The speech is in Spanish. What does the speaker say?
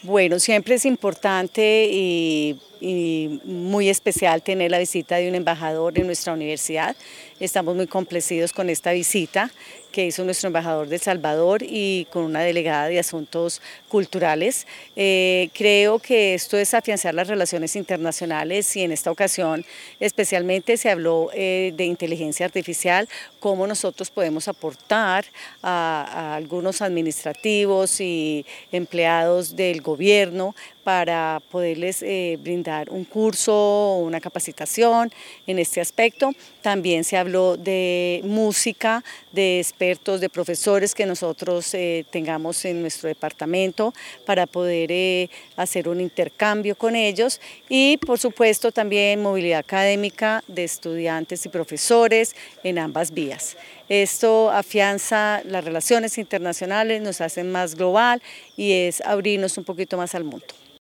Bueno, siempre es importante y muy especial tener la visita de un embajador en nuestra universidad. Estamos muy complacidos con esta visita que hizo nuestro embajador de El Salvador y con una delegada de Asuntos Culturales. Creo que esto es afianzar las relaciones internacionales y en esta ocasión especialmente se habló de inteligencia artificial, cómo nosotros podemos aportar a algunos administrativos y empleados del gobierno para poderles brindar un curso o una capacitación en este aspecto. También se habló de música, de expertos, de profesores que nosotros tengamos en nuestro departamento para poder hacer un intercambio con ellos y por supuesto también movilidad académica de estudiantes y profesores en ambas vías. Esto afianza las relaciones internacionales, nos hace más global y es abrirnos un poquito más al mundo.